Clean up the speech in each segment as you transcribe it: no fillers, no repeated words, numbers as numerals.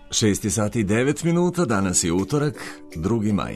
6 sati i 9 minuta, danas je utorak, 2. maj.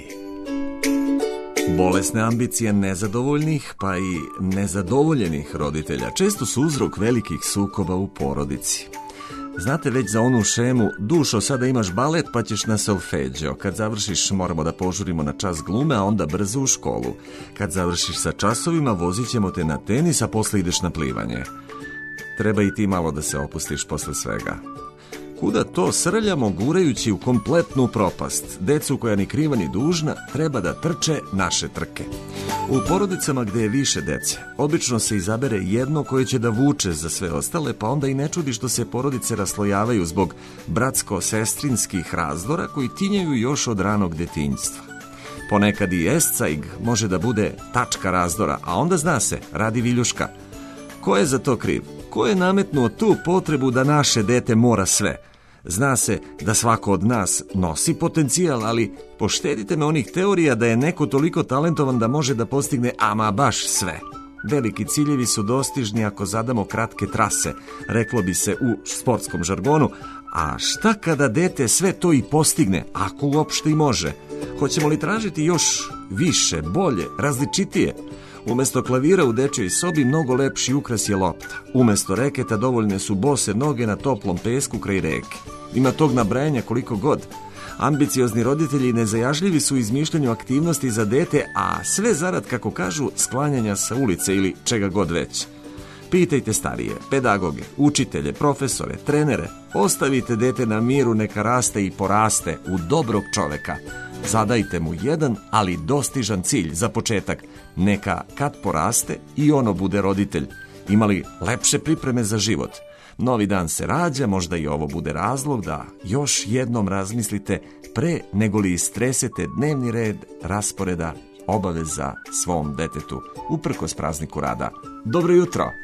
Bolesne ambicije nezadovoljnih, pa i nezadovoljenih roditelja često su uzrok velikih sukoba u porodici. Znate već za onu šemu, dušo, sada imaš balet pa ćeš na solfeđeo. Kad završiš moramo da požurimo na čas glume, a onda brzo u školu. Kad završiš sa časovima vozit ćemo te na tenis, a posle ideš na plivanje. Treba i ti malo da se opustiš posle svega. Kuda to srljamo gurajući u kompletnu propast? Decu koja ni kriva ni dužna treba da trče naše trke. U porodicama gde je više dece, obično se izabere jedno koje će da vuče za sve ostale, pa onda i ne čudi što se porodice raslojavaju zbog bratsko-sestrinskih razdora koji tinjaju još od ranog detinjstva. Ponekad i escajg može da bude tačka razdora, a onda zna se, radi viljuška. Ko je za to kriv? Ko je nametnuo tu potrebu da naše dete mora sve? Zna se da svako od nas nosi potencijal, ali poštedite me onih teorija da je neko toliko talentovan da može da postigne ama baš sve. Veliki ciljevi su dostižni ako zadamo kratke trase, reklo bi se u sportskom žargonu, a šta kada dete sve to i postigne, ako uopšte i može? Hoćemo li tražiti još više, bolje, različitije? Umesto klavira u dečjoj sobi mnogo lepši ukras je lopta. Umesto reketa dovoljne su bose noge na toplom pesku kraj reke. Ima tog nabrajanja koliko god. Ambiciozni roditelji nezajažljivi su u izmišljanju aktivnosti za dete, a sve zarad, kako kažu, sklanjanja sa ulice ili čega god već. Pitajte starije, pedagoge, učitelje, profesore, trenere. Ostavite dete na miru, neka raste i poraste u dobrog čoveka. Zadajte mu jedan, ali dostižan cilj za početak. Neka kad poraste i ono bude roditelj. Imali lepše pripreme za život. Novi dan se rađa, možda i ovo bude razlog da još jednom razmislite pre nego li istresete dnevni red rasporeda obaveza svom detetu uprkos prazniku rada. Dobro jutro!